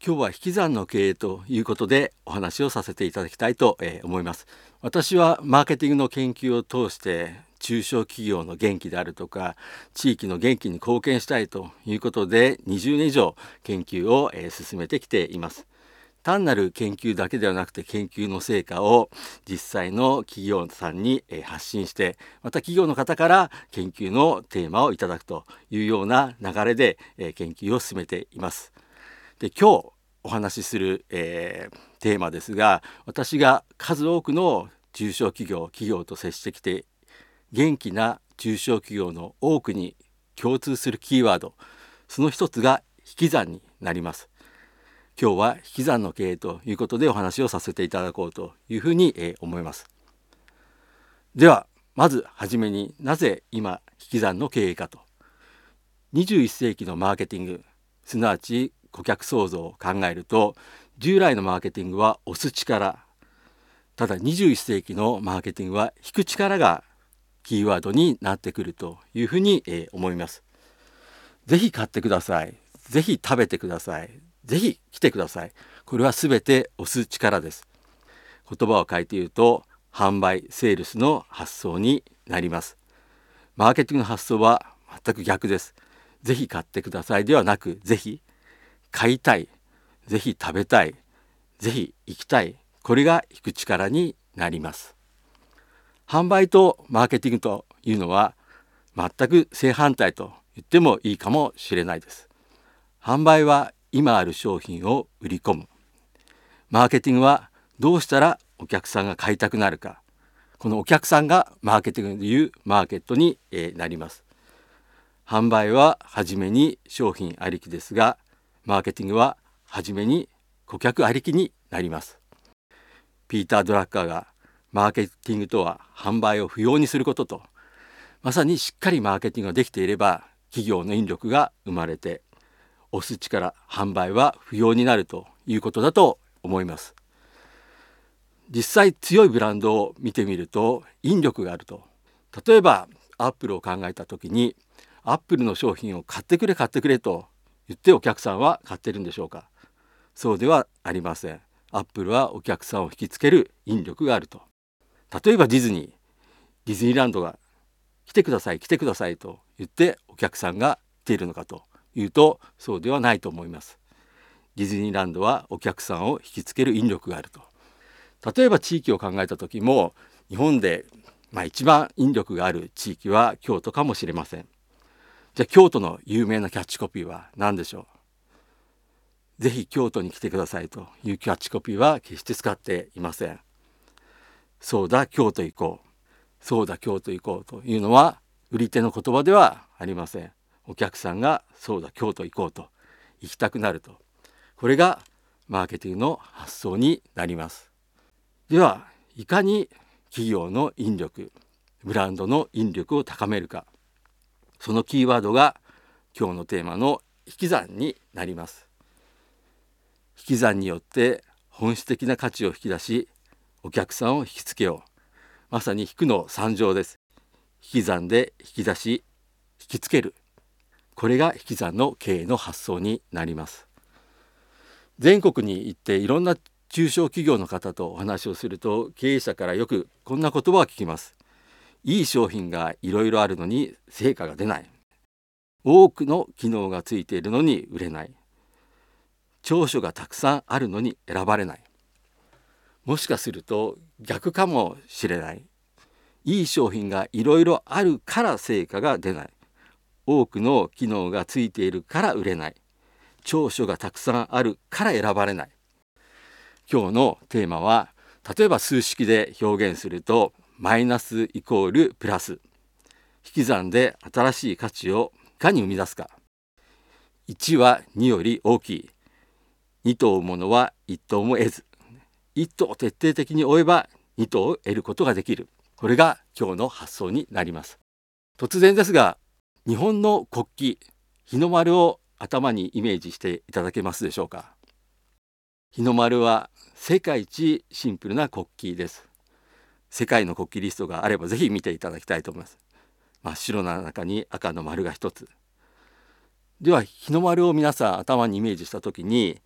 今日は引き算の経営ということでお話をさせていただきたいと思います。私はマーケティングの研究を通して中小企業の元気であるとか地域の元気に貢献したいということで20年以上研究を進めてきています。単なる研究だけではなくて研究の成果を実際の企業さんに発信してまた企業の方から研究のテーマをいただくというような流れで研究を進めています。で今日お話しする、テーマですが、私が数多くの中小企業と接してきて元気な中小企業の多くに共通するキーワード、その一つが引き算になります。今日は引き算の経営ということでお話をさせていただこうというふうに、思います。ではまずはじめになぜ今引き算の経営かと。21世紀のマーケティング、すなわち顧客創造を考えると従来のマーケティングは押す力、ただ21世紀のマーケティングは引く力がキーワードになってくるというふうに思います。ぜひ買ってください、ぜひ食べてください、ぜひ来てください、これはすべて押す力です。言葉を変えて言うと販売セールスの発想になります。マーケティングの発想は全く逆です。ぜひ買ってくださいではなく、ぜひ買いたい、ぜひ食べたい、ぜひ行きたい、これが引く力になります。販売とマーケティングというのは全く正反対と言ってもいいかもしれないです。販売は今ある商品を売り込む。マーケティングはどうしたらお客さんが買いたくなるか。このお客さんがマーケティングでいうマーケットになります。販売ははじめに商品ありきですが、マーケティングははじめに顧客ありきになります。ピーター・ドラッカーがマーケティングとは販売を不要にすることと、まさにしっかりマーケティングができていれば企業の引力が生まれて押す力、販売は不要になるということだと思います。実際強いブランドを見てみると引力があると。例えばアップルを考えた時にアップルの商品を買ってくれと言ってお客さんは買ってるんでしょうか。そうではありません。アップルはお客さんを引きつける引力があると。例えばディズニーランドが来てくださいと言ってお客さんが来ているのかというとそうではないと思います。ディズニーランドはお客さんを引きつける引力があると。例えば地域を考えた時も日本で一番引力がある地域は京都かもしれません。じゃあ京都の有名なキャッチコピーは何でしょう。ぜひ京都に来てくださいというキャッチコピーは決して使っていません。そうだ京都行こう、そうだ京都行こうというのは売り手の言葉ではありません。お客さんがそうだ京都行こうと行きたくなると、これがマーケティングの発想になります。ではいかに企業の引力、ブランドの引力を高めるか、そのキーワードが今日のテーマの引き算になります。引き算によって本質的な価値を引き出しお客さんを引きつけよう。まさに引くの3乗です。引き算で引き出し引きつける、これが引き算の経営の発想になります。全国に行っていろんな中小企業の方とお話をすると経営者からよくこんな言葉を聞きます。いい商品がいろいろあるのに成果が出ない。多くの機能がついているのに売れない。長所がたくさんあるのに選ばれない。もしかすると逆かもしれない。いい商品がいろいろあるから成果が出ない。多くの機能がついているから売れない。長所がたくさんあるから選ばれない。今日のテーマは例えば数式で表現するとマイナスイコールプラス。引き算で新しい価値をいかに生み出すか。1は2より大きい。2と追うものは1とも得ず。1とを徹底的に追えば2とを得ることができる。これが今日の発想になります。突然ですが、日本の国旗、日の丸を頭にイメージしていただけますでしょうか。日の丸は世界一シンプルな国旗です。世界の国旗リストがあればぜひ見ていただきたいと思います。真っ白な中に赤の丸が一つ。では日の丸を皆さん頭にイメージしたときに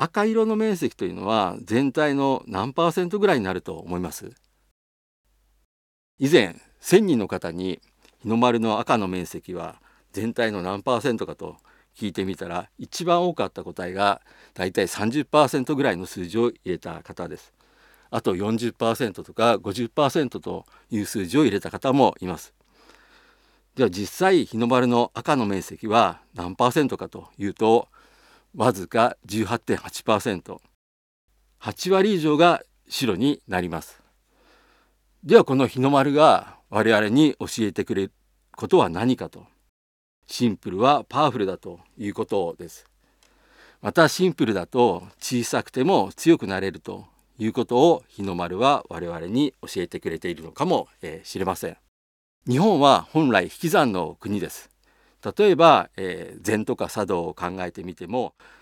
赤色の面積というのは全体の何%ぐらいになると思います？以前1000人の方に日の丸の赤の面積は全体の何%かと聞いてみたら、一番多かった答えがだいたい 30% ぐらいの数字を入れた方です。あと 40% とか 50% という数字を入れた方もいます。では実際日の丸の赤の面積は何%かというと、わずか 18.8%、 8割以上が白になります。ではこの日の丸が我々に教えてくれることは何かと、シンプルはパワフルだということです。またシンプルだと小さくても強くなれるということを日の丸は我々に教えてくれているのかもしれません。日本は本来引き算の国です。例えば禅とか茶道を考えてみても、